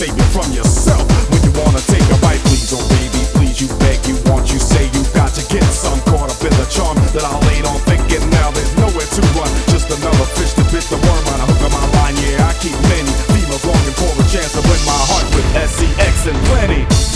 save you from yourself. When you wanna take a bite, please, oh baby, please, you beg, you want, you say you got to get some. Caught up in the charm that I laid on thinking now there's nowhere to run. Just another fish that bit the worm on a hook of my line. Yeah, I keep many females longing for a chance to win my heart with SEX and plenty.